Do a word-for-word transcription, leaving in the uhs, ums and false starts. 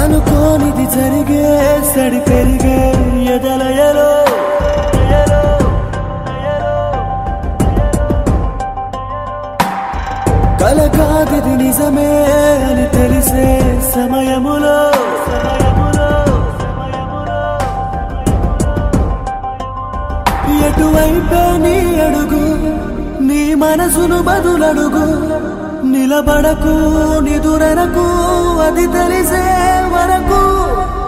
అనుకోనిది జరిగే సడి పెరిగే ఎదలయలో కల కాదిది నిజమే అని తెలిసే సమయములో ఎటువైపే నీ అడుగు నీ మనసును బదులడుగు నిలబడకు నిదురనకు అది తెలిసే వరకు